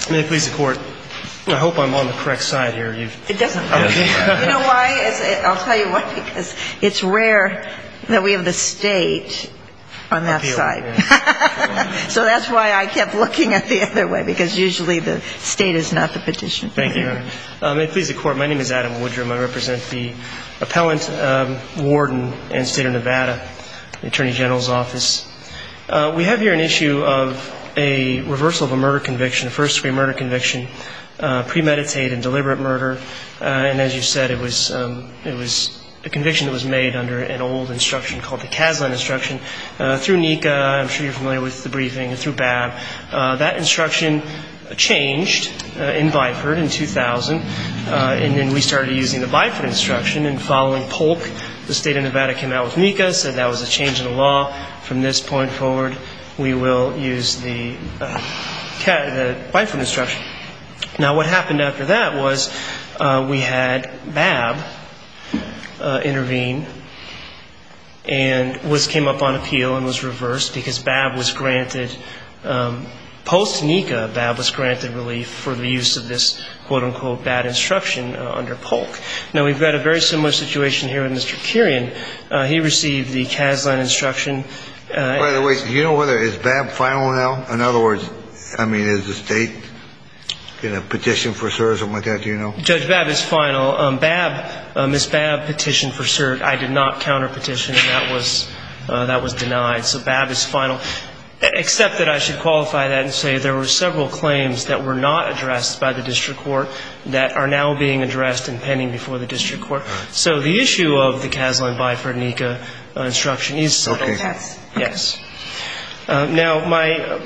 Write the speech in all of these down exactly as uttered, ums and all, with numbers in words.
May it please the Court. I hope I'm on the correct side here. You've it doesn't matter. Okay. You know why? It's, it, I'll tell you why. Because it's rare that we have the state on that Appeal, side. Yeah. So that's why I kept looking at the other way, because usually the state is not the petition. Thank you, Your Honor. Uh, may it please the Court. My name is Adam Woodrum. I represent the appellant, um, warden, and State of Nevada, the Attorney General's office. Uh, we have here an issue of a reversal of a murder conviction, a first-degree murder conviction, uh, premeditated and deliberate murder. Uh, and as you said, it was um, it was a conviction that was made under an old instruction called the Kaslan instruction. Uh, through NECA, I'm sure you're familiar with the briefing, and through B A B. Uh, that instruction changed uh, in Byford in two thousand, uh, and then we started using the Byford instruction. And following Polk, the State of Nevada came out with NECA, said that was a change in the law. From this point forward, we will use the, uh, the Byford instruction. Now, what happened after that was uh, we had B A B uh, intervene and was came up on appeal and was reversed because B A B was granted, um, post-NECA, B A B was granted relief for the use of this quote-unquote bad instruction uh, under Polk. Now, we've got a very similar situation here with Mister Kirian. Uh, he received the Kaslan instruction. Uh, By the way, do you know whether is B A B final now? In other words, I mean, is the state going to petition for cert or something like that? Do you know? Judge, B A B is final. Um, B A B, uh, Miz B A B petitioned for cert. I did not counter petition, and that was uh, that was denied. So B A B is final. Except that I should qualify that and say there were several claims that were not addressed by the district court that are now being addressed and pending before the district court. So the issue of the Kaslan Byford NECA uh, instruction is settled. Okay. Yes. Yes. Uh, now, my, uh,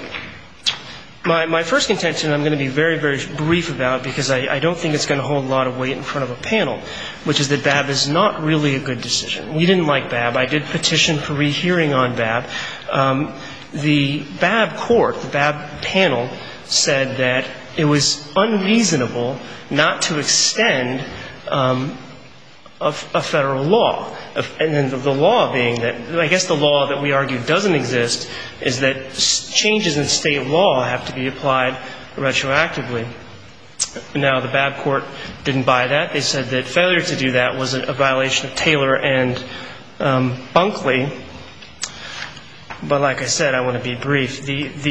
my my first contention I'm going to be very, very brief about, because I, I don't think it's going to hold a lot of weight in front of a panel, which is that B A B is not really a good decision. We didn't like B A B. I did petition for rehearing on B A B. Um, the B A B court, the B A B panel, said that it was unreasonable not to extend um, a, a federal law. And then the, the law being that, I guess the law that we argue doesn't exist is that changes in state law have to be applied retroactively. Now, the B A B court didn't buy that. They said that failure to do that was a, a violation of Taylor and um, Bunkley. But like I said, I want to be brief. The, the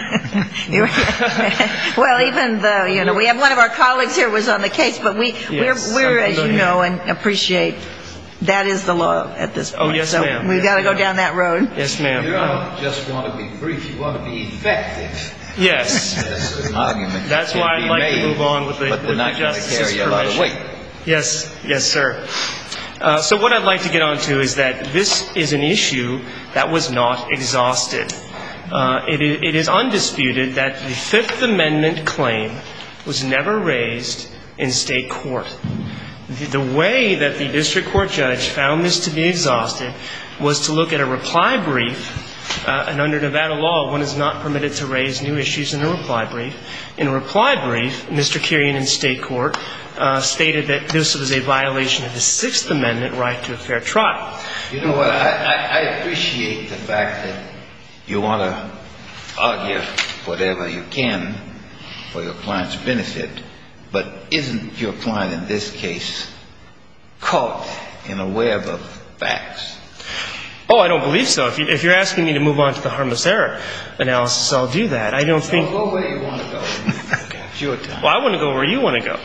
well, even though, you know, we have one of our colleagues here was on the case, but we, yes, we're, we're as you know, and appreciate that is the law at this point. Oh, yes, so ma'am. We've yes, got to ma'am. go down that road. Yes, ma'am. You don't just want to be brief, you want to be effective. Yes. There's an argument. That's why I'd like made, to move on with the, but with not the justice's carry a lot of weight. Yes, yes, sir. Uh, so what I'd like to get on to is that this is an issue that was not exhausted. Uh, it, is, it is undisputed that the Fifth Amendment claim was never raised in state court. The, the way that the district court judge found this to be exhausted was to look at a reply brief, uh, and under Nevada law, one is not permitted to raise new issues in a reply brief. In a reply brief, Mister Kirian in state court uh, stated that this was a violation of the Sixth Amendment right to a fair trial. You know what, I, I, I appreciate the fact that you want to argue whatever you can for your client's benefit, but isn't your client in this case caught in a web of facts? Oh, I don't believe so. If, you, if you're asking me to move on to the harmless error analysis, I'll do that. I don't think... Well, go where you want to go. It's your time. Well, I want to go where you want to go.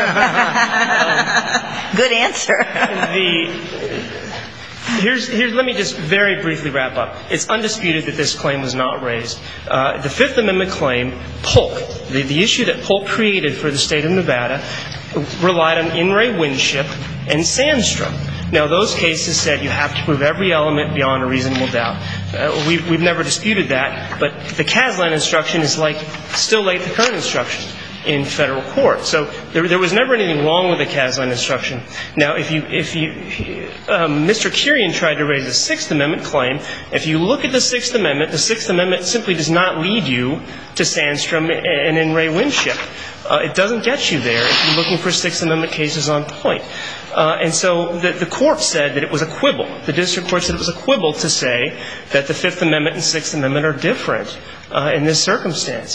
um, Good answer. the... Here's, here's, let me just very briefly wrap up. It's undisputed that this claim was not raised. Uh, the Fifth Amendment claim, Polk, the, the issue that Polk created for the state of Nevada, relied on In re Winship and Sandstrom. Now, those cases said you have to prove every element beyond a reasonable doubt. Uh, we've, we've never disputed that, but the Kaslan instruction is like still like the current instruction in federal court. So there, there was never anything wrong with the Kaslan instruction. Now, if you, if you, um, Mister Kirian tried to raise a Sixth Amendment claim. If you look at the Sixth Amendment, the Sixth Amendment simply does not lead you to Sandstrom and In re Winship. Uh, it doesn't get you there if you're looking for Sixth Amendment cases on point. Uh, and so the, the court said that it was a quibble. The district court said it was a quibble to say that the Fifth Amendment and Sixth Amendment are different uh, in this circumstance.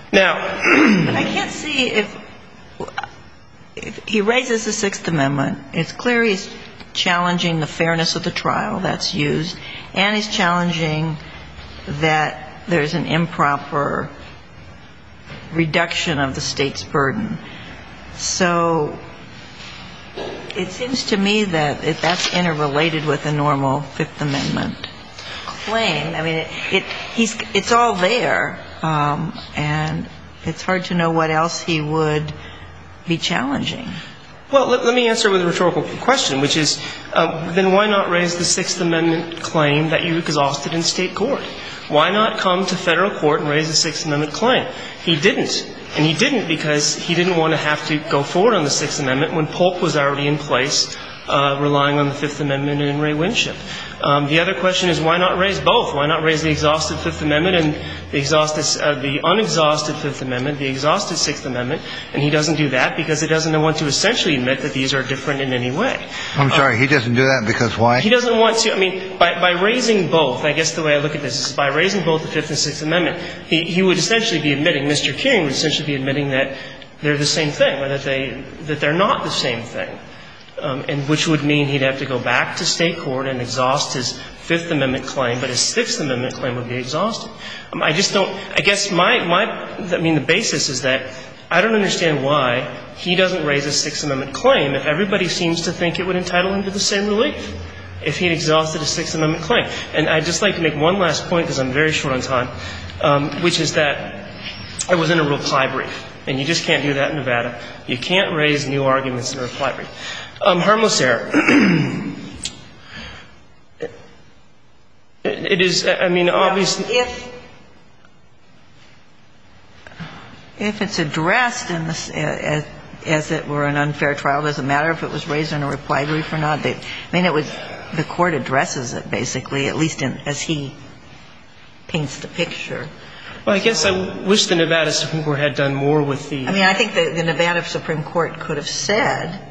Now, but I can't see if, if he raises the Sixth Amendment, it's clear he's challenging the fairness of the trial that's used, and he's challenging that there's an improper reduction of the state's burden. So it seems to me that if that's interrelated with a normal Fifth Amendment claim, I mean, it, it he's it's all there, um, and it's hard to know what else he would be challenging. Well, let, let me answer with a rhetorical question, which is, um, then why not raise the Sixth Amendment claim that you exhausted in state court? Why not come to federal court and raise the Sixth Amendment claim? He didn't. And he didn't because he didn't want to have to go forward on the Sixth Amendment when Polk was already in place, uh, relying on the Fifth Amendment and Ray Winship. Um, the other question is, why not raise both? Why not raise the exhausted Fifth Amendment and the exhausted, uh, the unexhausted Fifth Amendment, the exhausted Sixth Amendment? And he doesn't do that because he doesn't want to essentially admit that these are different in any way. I'm sorry, he doesn't do that because why? He doesn't want to. I mean, by, by raising both, I guess the way I look at this is by raising both the Fifth and Sixth Amendment, he, he would essentially be admitting, Mister King would essentially be admitting that they're the same thing, or that they that they're not the same thing. Um, and which would mean he'd have to go back to state court and exhaust his Fifth Amendment claim, but his Sixth Amendment claim would be exhausted. Um, I just don't, I guess my, my, I mean, the basis is that I don't understand why he doesn't raise a Sixth Amendment claim if everybody seems to think it would entitle him to the same relief if he'd exhausted a Sixth Amendment claim. And I'd just like to make one last point, because I'm very short on time, um, which is that it was in a reply brief. And you just can't do that in Nevada. You can't raise new arguments in a reply brief. Um, harmless error. It is, I mean, obviously. Well, if, if it's addressed in this, as, as it were an unfair trial, does it matter if it was raised in a reply brief or not? They, I mean, it was, the court addresses it basically, at least in, as he paints the picture. Well, I guess I wish the Nevada Supreme Court had done more with the. I mean, I think the, the Nevada Supreme Court could have said,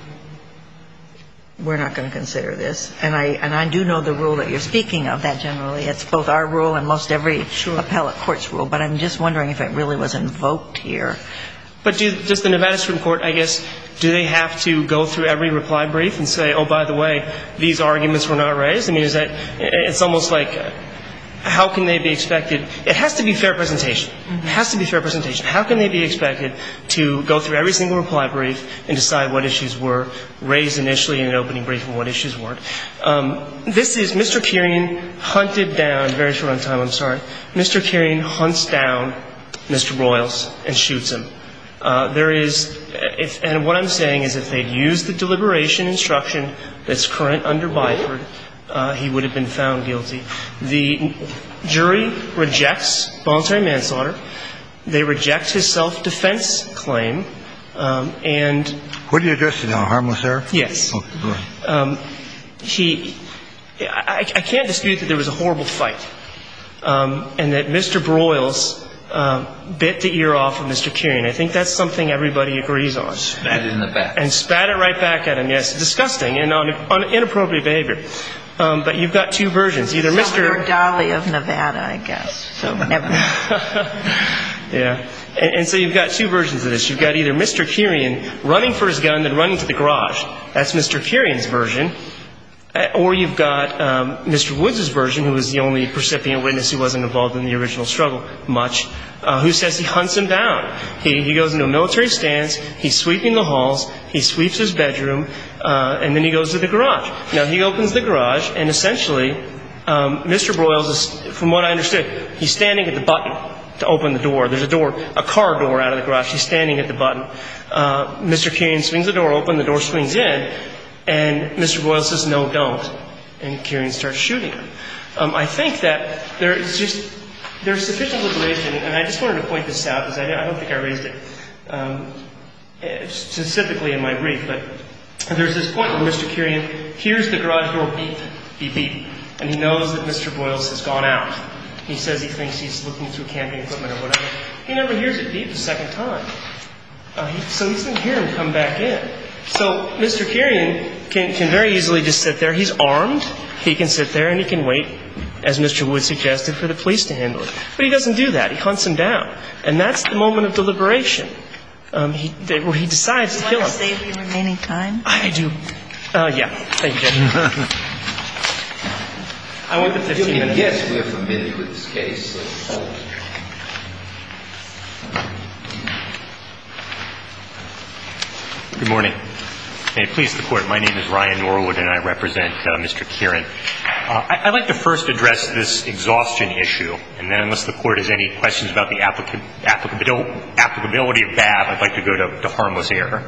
we're not going to consider this. And I and I do know the rule that you're speaking of, that generally it's both our rule and most every sure. appellate court's rule. But I'm just wondering if it really was invoked here. But do, does the Nevada Supreme Court, I guess, do they have to go through every reply brief and say, oh, by the way, these arguments were not raised? I mean, is that, it's almost like, how can they be expected? It has to be fair presentation. Mm-hmm. It has to be fair presentation. How can they be expected to go through every single reply brief and decide what issues were raised initially in an opening brief and what issues weren't? Um, this is Mister Kirian hunted down, very short on time, I'm sorry. Mister Kirian hunts down Mister Broyles and shoots him. Uh, there is, if, and what I'm saying is if they'd used the deliberation instruction that's current under Byford, Uh, he would have been found guilty. The jury rejects voluntary manslaughter. They reject his self-defense claim. Um, and what are you addressing now, harmless error? Yes. Oh, go ahead. Um, he, I, I can't dispute that there was a horrible fight, um, and that Mister Broyles um, bit the ear off of Mister Kirian. I think that's something everybody agrees on. Spat it in the back. And spat it right back at him. Yes, disgusting and on, on inappropriate behavior. Um, but you've got two versions. Either Mister Salvador Dali of Nevada, I guess. So never mind. Yeah. And, and so you've got two versions of this. You've got either Mister Kirian running for his gun, then running to the garage. That's Mister Kirian's version. Or you've got um, Mister Woods' version, who was the only recipient witness who wasn't involved in the original struggle much, uh, who says he hunts him down. He, he goes into a military stance, he's sweeping the halls, he sweeps his bedroom, uh, and then he goes to the garage. Now, he opens the garage, and essentially, um, Mister Broyles is, from what I understood, he's standing at the button to open the door. There's a door, a car door out of the garage. He's standing at the button. Uh, Mister Kirian swings the door open, the door swings in, and Mister Broyles says, no, don't. And Kirian starts shooting him. Um, I think that there is just, there's sufficient liberation, and I just wanted to point this out, because I, I don't think I raised it um, specifically in my brief, but there's this point where Mister Kirian hears the garage door beep, beep, beep, and he knows that Mister Broyles has gone out. He says he thinks he's looking through camping equipment or whatever. He never hears it beep the second time. Uh, he, so he doesn't hear him come back in. So Mister Kirian can, can very easily just sit there. He's armed. He can sit there and he can wait as Mister Wood suggested, for the police to handle it. But he doesn't do that. He hunts him down. And that's the moment of deliberation um, he, where he decides to kill him. Do you want to save your remaining time? I do. Uh, yeah. Thank you, Judge. I want the fifteen minutes. Yes, we're familiar with this case. So. Good morning. May it please the Court, my name is Ryan Norwood and I represent uh, Mister Kieran. Uh, I, I'd like to first address this exhaustion issue, and then unless the Court has any questions about the applica- applicability, applicability of B A B, I'd like to go to, to harmless error.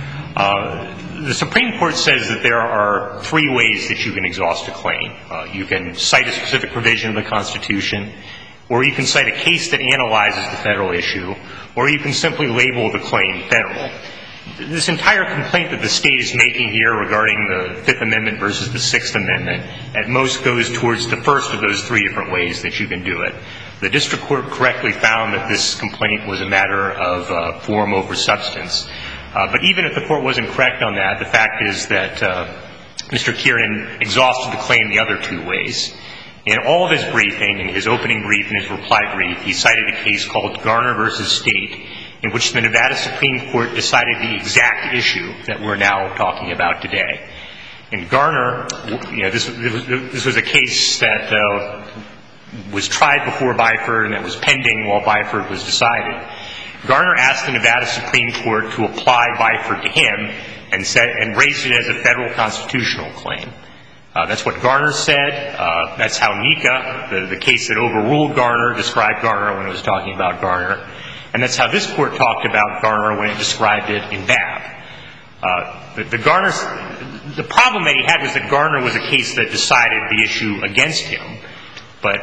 Uh, the Supreme Court says that there are three ways that you can exhaust a claim. Uh, you can cite a specific provision of the Constitution, or you can cite a case that analyzes the federal issue, or you can simply label the claim federal. This entire complaint that the state is making here regarding the Fifth Amendment versus the Sixth Amendment at most goes towards the first of those three different ways that you can do it. The district court correctly found that this complaint was a matter of uh, form over substance. Uh, but even if the court wasn't correct on that, the fact is that uh, Mister Kieran exhausted the claim the other two ways. In all of his briefing, in his opening brief and his reply brief, he cited a case called Garner versus State, in which the Nevada Supreme Court decided the exact issue that we're now talking about today. In Garner, you know, this, this was a case that uh, was tried before Byford and that was pending while Byford was decided. Garner asked the Nevada Supreme Court to apply Byford to him and, said, and raised it as a federal constitutional claim. Uh, that's what Garner said. Uh, that's how Nika, the, the case that overruled Garner, described Garner when it was talking about Garner. And that's how this court talked about Garner when it described it in B A B. Uh, the, the, Garner's, the problem that he had was that Garner was a case that decided the issue against him. But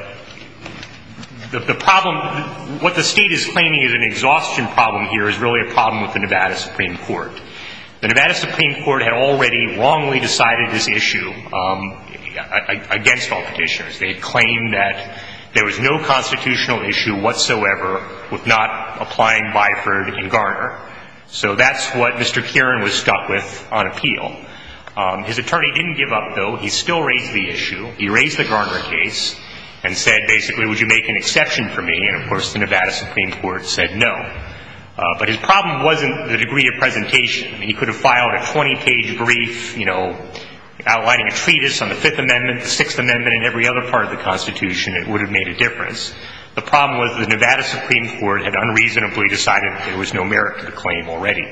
the, the problem, what the state is claiming is an exhaustion problem here is really a problem with the Nevada Supreme Court. The Nevada Supreme Court had already wrongly decided this issue um, against all petitioners. They had claimed that there was no constitutional issue whatsoever with not applying Byford in Garner. So that's what Mister Kieran was stuck with on appeal. Um, his attorney didn't give up, though. He still raised the issue. He raised the Garner case and said, basically, would you make an exception for me? And, of course, the Nevada Supreme Court said no. Uh, but his problem wasn't the degree of presentation. I mean, he could have filed a twenty-page brief, you know, outlining a treatise on the Fifth Amendment, the Sixth Amendment, and every other part of the Constitution. It would have made a difference. The problem was the Nevada Supreme Court had unreasonably decided that there was no merit to the claim already.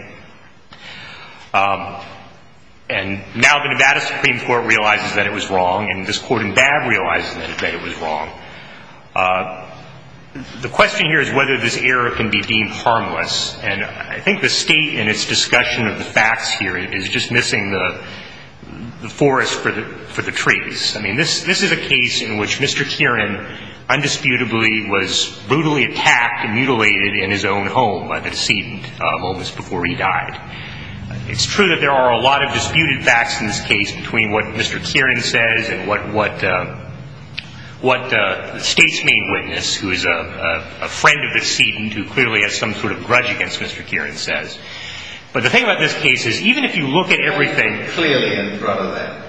Um, and now the Nevada Supreme Court realizes that it was wrong, and this court in B A B realizes that, that it was wrong. Uh, the question here is whether this error can be deemed harmless. And I think the state in its discussion of the facts here is just missing the the forest for the for the trees. I mean, this this is a case in which Mister Kieran undisputably was brutally attacked and mutilated in his own home by the decedent uh, moments before he died. It's true that there are a lot of disputed facts in this case between what Mister Kieran says and what what uh, what uh, the state's main witness, who is a, a, a friend of the decedent who clearly has some sort of grudge against Mister Kieran, says. But the thing about this case is, even if you look at everything clearly in front of them,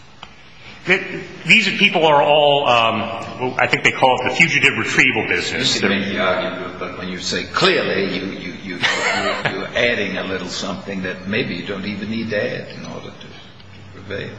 that these people are all, um, well, I think they call it the fugitive retrieval business. You can make the argument, but when you say clearly, you you you you you're adding a little something that maybe you don't even need to add in order to prevail.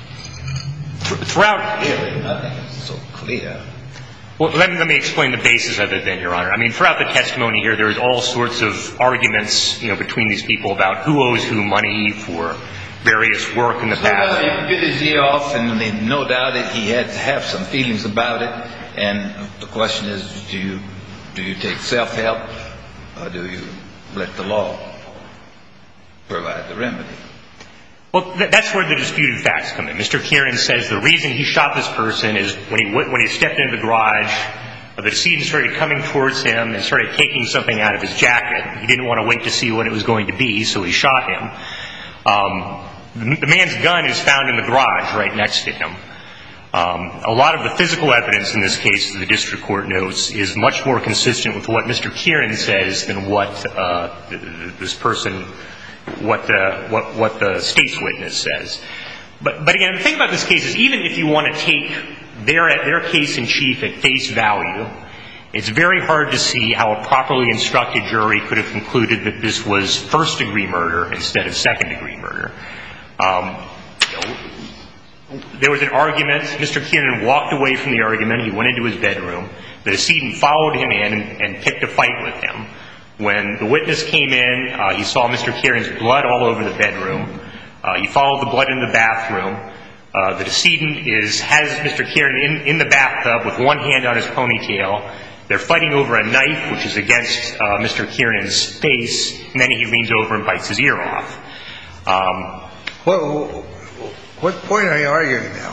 Throughout, clearly, nothing is so clear. Well, let me, let me explain the basis of it then, Your Honor. I mean, throughout the testimony here, there's all sorts of arguments, you know, between these people about who owes who money for various work in the so, past. Uh, he bit his ear off, and they, no doubt that he had to have some feelings about it. And the question is, do you do you take self-help, or do you let the law provide the remedy? Well, th- that's where the disputed facts come in. Mister Kieran says the reason he shot this person is when he w- when he stepped into the garage, uh, the decedent started coming towards him and started taking something out of his jacket. He didn't want to wait to see what it was going to be, so he shot him. Um, the, the man's gun is found in the garage right next to him. Um, a lot of the physical evidence in this case, the district court notes, is much more consistent with what Mister Kieran says than what uh, th- th- this person what the what what the state's witness says. But but again, the thing about this case is, even if you want to take their, their case in chief at face value, it's very hard to see how a properly instructed jury could have concluded that this was first-degree murder instead of second-degree murder. Um, there was an argument. Mister Kiernan walked away from the argument. He went into his bedroom. The decedent followed him in and, and picked a fight with him. When the witness came in, uh, he saw Mister Kiernan's blood all over the bedroom. Uh, he followed the blood into the bathroom. Uh, the decedent is, has Mister Kiernan in, in the bathtub with one hand on his ponytail. They're fighting over a knife, which is against uh, Mister Kiernan's face, and then he leans over and bites his ear off. Um, what, what point are you arguing now?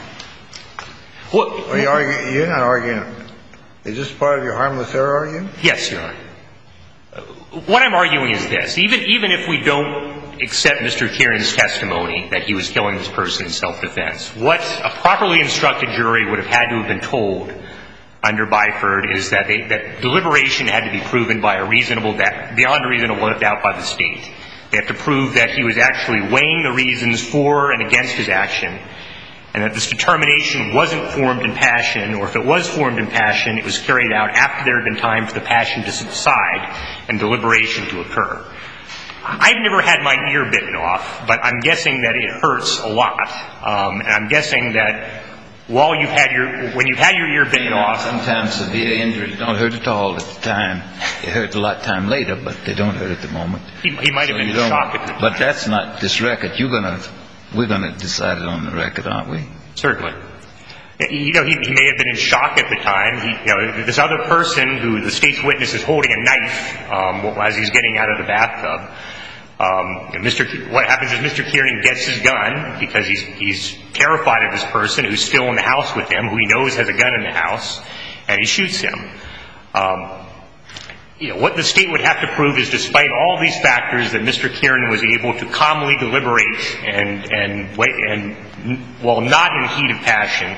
What, are you arguing? You're not arguing. Is this part of your harmless error argument? Yes, Your Honor. What I'm arguing is this. Even, even if we don't accept Mister Kiernan's testimony that he was killing this person in self-defense, what a properly instructed jury would have had to have been told under Byford is that, they, that deliberation had to be proven by a reasonable doubt, beyond a reasonable doubt by the state. They have to prove that he was actually weighing the reasons for and against his action, and that this determination wasn't formed in passion, or if it was formed in passion, it was carried out after there had been time for the passion to subside and deliberation to occur. I've never had my ear bitten off, but I'm guessing that it hurts a lot. Um, and I'm guessing that while you've had your, when you've had your ear bitten off... Sometimes severe injuries don't hurt at all at the time. It hurt a lot of time later, but they don't hurt at the moment. He, he might have So been in you don't- shock at the time. But that's not this record. You're going to, we're going to decide it on the record, aren't we? Certainly. You know, he, he may have been in shock at the time. He, you know, this other person who the state's witness is holding a knife um, as he's getting out of the bathtub. Um, and Mister What happens is Mister Kiernan gets his gun because he's, he's terrified of this person who's still in the house with him, who he knows has a gun in the house, and he shoots him. Um, you know, what the state would have to prove is, despite all these factors, that Mister Kiernan was able to calmly deliberate and, and, wait, and while not in heat of passion,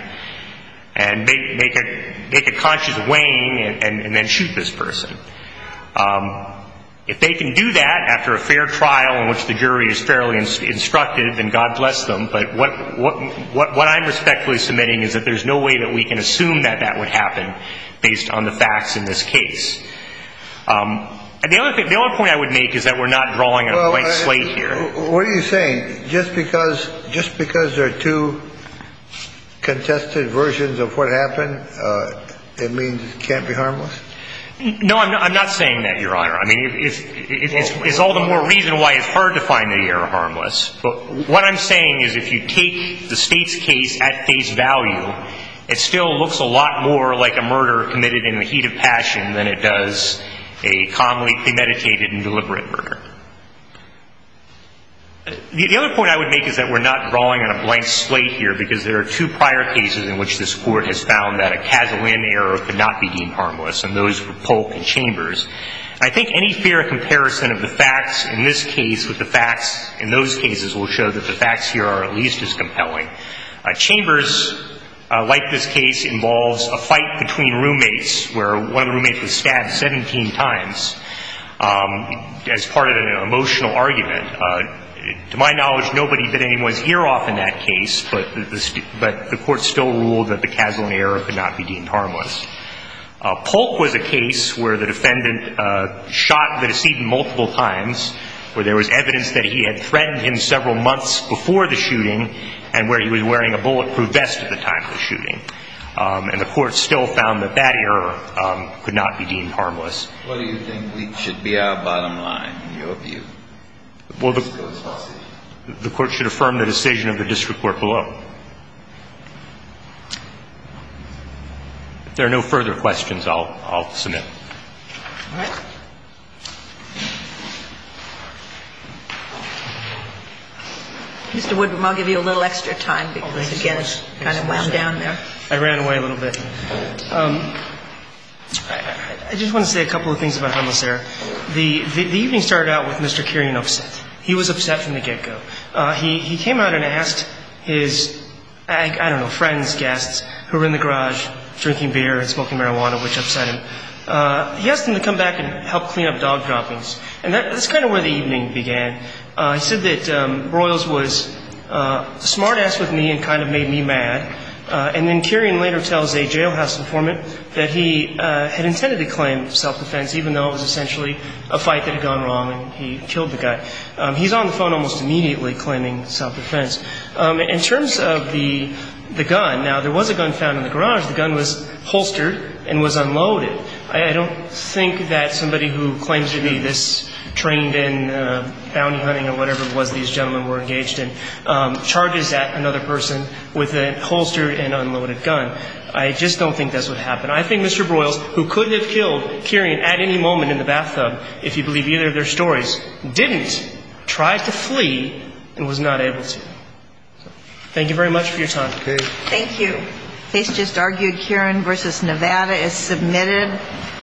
and make, make, a, make a conscious weighing and, and, and then shoot this person. Um, if they can do that after a fair trial in which the jury is fairly inst- instructed, then God bless them. But what, what, what, what I'm respectfully submitting is that there's no way that we can assume that that would happen based on the facts in this case. Um, and the other thing, the other point I would make is that we're not drawing on well, a blank uh, slate here. What are you saying? Just because, just because there are two contested versions of what happened, uh, it means it can't be harmless? No, I'm not, I'm not saying that, Your Honor. I mean, it's, it's, it's all the more reason why it's hard to find the error harmless. But what I'm saying is, if you take the state's case at face value, it still looks a lot more like a murder committed in the heat of passion than it does a calmly premeditated and deliberate murder. The, the other point I would make is that we're not drawing on a blank slate here, because there are two prior cases in which this Court has found that a Casalin error could not be deemed harmless, and those were Polk and Chambers. I think any fair comparison of the facts in this case with the facts in those cases will show that the facts here are at least as compelling. Uh, Chambers, uh, like this case, involves a fight between roommates where one of the roommates was stabbed seventeen times um, as part of an emotional argument. Uh, To my knowledge, nobody bit anyone's ear off in that case, but the, but the Court still ruled that the Casalin error could not be deemed harmless. Uh, Polk was a case where the defendant uh, shot the decedent multiple times, where there was evidence that he had threatened him several months before the shooting, and where he was wearing a bulletproof vest at the time of the shooting. Um, and the Court still found that that error um, could not be deemed harmless. What do you think we should be our bottom line, in your view? Well, the, the Court should affirm the decision of the district court below. If there are no further questions, I'll, I'll submit. All right. Mister Woodrum, I'll give you a little extra time because, again, it's kind of wound down there. I ran away a little bit. Um, I, I just want to say a couple of things about harmless error. The, the, the evening started out with Mister Kiernan upset. He was upset from the get-go. Uh, he, he came out and asked his, I, I don't know, friends, guests, who were in the garage drinking beer and smoking marijuana, which upset him. Uh, he asked them to come back and help clean up dog droppings. And that, that's kind of where the evening began. Uh, he said that um, Broyles was uh, a smart-ass with me and kind of made me mad. Uh, and then Kieran later tells a jailhouse informant that he uh, had intended to claim self-defense, even though it was essentially a fight that had gone wrong and he killed the guy. Um, he's on the phone almost immediately claiming self-defense. Um, in terms of the the gun, now there was a gun found in the garage. The gun was holstered and was unloaded. I, I don't think that somebody who claims to be this trained in uh, bounty hunting or whatever it was these gentlemen were engaged in, um, charges at another person with a holstered and unloaded gun. I just don't think that's what happened. I think Mister Broyles, who could have killed Kieran at any moment in the bathtub, if you believe either of their stories, didn't, tried to flee, and was not able to. So, thank you very much for your time. Okay. Thank you. Case just argued, Kieran versus Nevada is submitted.